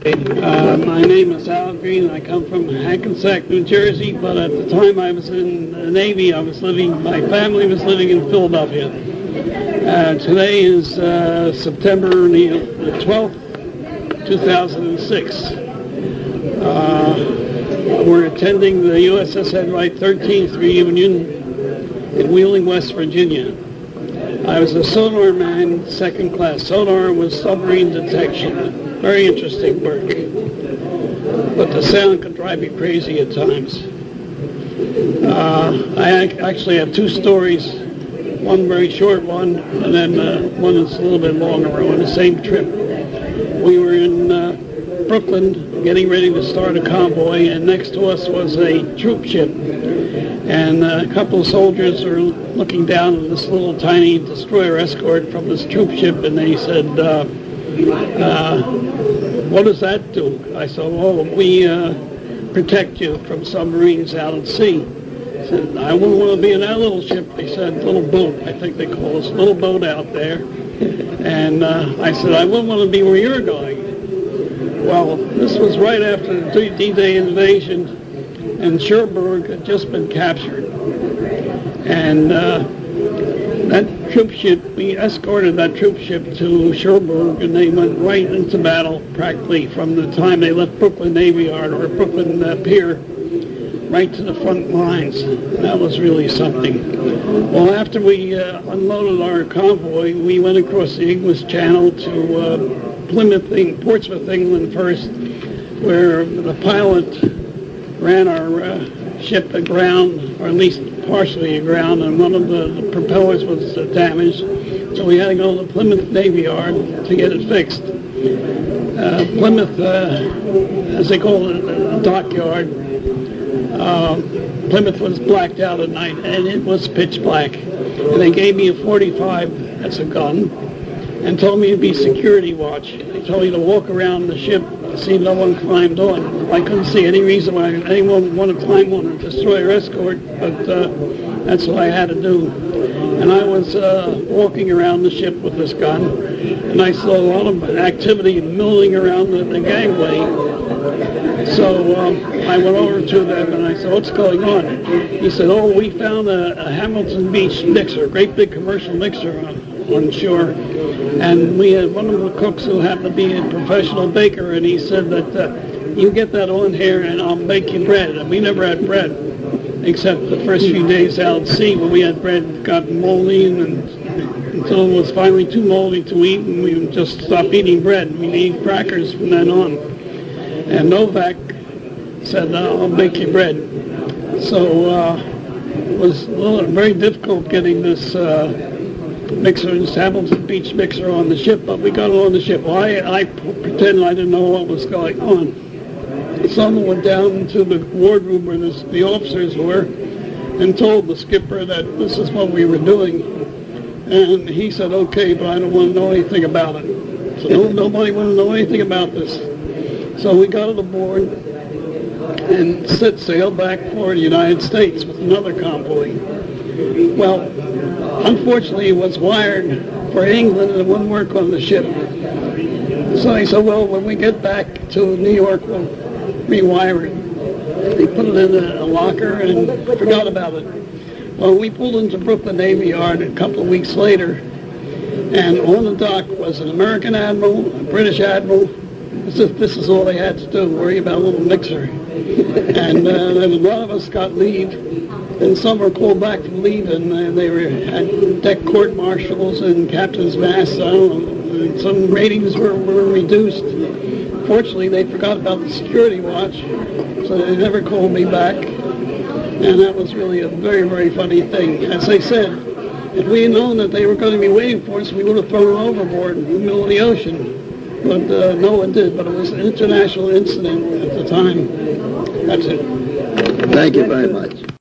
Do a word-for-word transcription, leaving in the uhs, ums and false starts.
Uh, my name is Al Green. I come from Hackensack, New Jersey, but at the time I was in the Navy, I was living, my family was living in Philadelphia. Uh, today is uh, September the twelfth, two thousand six. Uh, we're attending the U S S Enright thirteenth reunion in Wheeling, West Virginia. I was a sonar man, second class. Sonar was submarine detection. Very interesting work. But the sound could drive you crazy at times. Uh, I ac- actually have two stories. One very short one, and then uh, one that's a little bit longer on the same trip. We were in uh, Brooklyn getting ready to start a convoy, and next to us was a troop ship. And uh, a couple of soldiers were looking down at this little tiny destroyer escort from this troop ship, and they said, uh, uh, what does that do? I said, well, we uh, protect you from submarines out at sea. I said, I wouldn't want to be in that little ship. They said, little boat, I think they call us, little boat out there. And uh, I said, I wouldn't want to be where you're going. Well, this was right after the D-Day invasion, and Cherbourg had just been captured. And uh, that troop ship, we escorted that troop ship to Cherbourg, and they went right into battle practically from the time they left Brooklyn Navy Yard or Brooklyn uh, Pier right to the front lines. That was really something. Well, after we uh, unloaded our convoy, we went across the English Channel to uh, Plymouth, Portsmouth, England first, where the pilot ran our uh, ship aground, or at least partially aground, and one of the, the propellers was uh, damaged. So we had to go to the Plymouth Navy Yard to get it fixed. Uh, Plymouth, uh, as they call it, the dockyard, uh, Plymouth was blacked out at night, and it was pitch black. And they gave me a forty-five as a gun and told me to be security watch. They told me to walk around the ship to see no one climbed on. I couldn't see any reason why anyone would want to climb on a destroyer escort, but uh, that's what I had to do. And I was uh, walking around the ship with this gun, and I saw a lot of activity milling around the, the gangway. So um, I went over to them and I said, what's going on? He said, oh, we found a, a Hamilton Beach mixer, a great big commercial mixer on, on shore. And we had one of the cooks who happened to be a professional baker, and he said that uh, you get that on here and I'll make you bread. And we never had bread, except the first few days out at sea when we had bread, it got moldy, and until it was finally too moldy to eat, and we just stopped eating bread. We'd eat crackers from then on. And Novak said, I'll make you bread. So uh, it was a little, very difficult getting this uh, mixer, this Hamilton Beach mixer on the ship, but we got it on the ship. Well, I, I pretended I didn't know what was going on. Someone went down into the wardroom where this, the officers were and told the skipper that this is what we were doing. And he said, okay, but I don't want to know anything about it. So no, nobody wanted to know anything about this. So we got on the board and set sail back for the United States with another convoy. Well, unfortunately, it was wired for England and it wouldn't work on the ship. So he said, well, when we get back to New York, we'll rewire it. He put it in a, a locker and forgot about it. Well, we pulled into Brooklyn Navy Yard a couple of weeks later, and on the dock was an American admiral, a British admiral. This is, this is all they had to do, worry about a little mixer. And uh, then a lot of us got leave, and some were called back from leave, and uh, they were had deck court martials and captain's mast. I don't know, and some ratings were, were reduced. Fortunately, they forgot about the security watch, so they never called me back. And that was really a very, very funny thing. As I said, if we had known that they were going to be waiting for us, we would have thrown it overboard in the middle of the ocean. But uh, no one did. But it was an international incident at the time. That's it. Thank you very much.